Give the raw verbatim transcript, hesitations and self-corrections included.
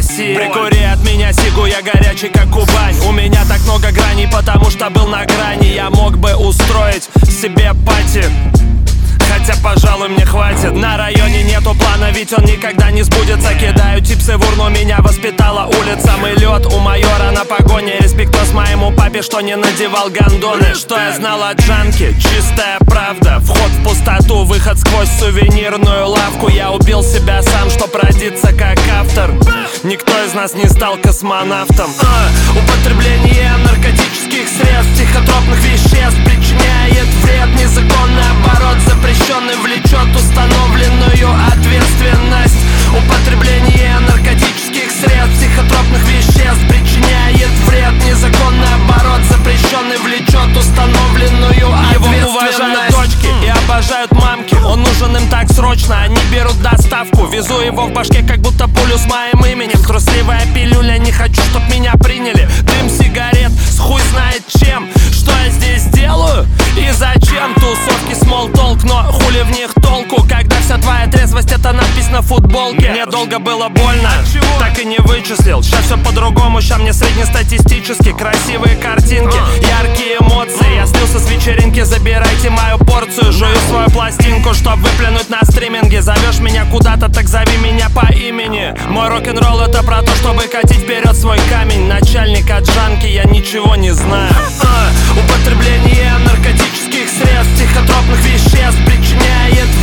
России. Прикури от меня сигу, я горячий как Кубань. У меня так много граней, потому что был на грани. Я мог бы устроить себе пати, хотя, пожалуй, мне хватит. На районе нету плана, ведь он никогда не сбудется. Кидаю типсы в урну, меня воспитала улица. Мы лед у майора на погоне. Респектос моему папе, что не надевал гондоны. Что я знал о джанке? Чистая правда. Вход в пустоту, выход сквозь сувенирную лавку. Я убил себя сам, чтоб родиться как автор. Никто из нас не стал космонавтом. а, Употребление наркотических средств, психотропных веществ причиняет вред. Незаконный оборот запрещенный влечет установленную ответственность. Употребление наркотических средств, психотропных веществ причиняет вред. Незаконный оборот запрещенный влечет установленную ответственность. Его уважают дочки и обожают мамки. Он нужен им так срочно, они берут доставку. Везу его в башке, как будто пулю с моим именем. Трусливая пилюля, не хочу, чтоб меня приняли. Дым сигарет с хуй знает чем. Что я здесь делаю и зачем? Тусовки small talk, но хули в них толку, когда вся твоя трезвость это надпись на футболке. Мне долго было больно, так и не вычислил. Сейчас все по-другому, ща мне среднестатистически. Красивые картинки, яркие эмоции. Я слился с вечеринки, забирайте мою порцию. Жую свою пластинку, чтоб выплюнуть на стриминге. Зовешь меня куда-то, так зови меня по имени. Мой рок-н-ролл это про то, чтобы катить вперед свой камень. Начальник от джанки, я ничего не знаю. а, Употребление наркотических средств, психотропных веществ причиняет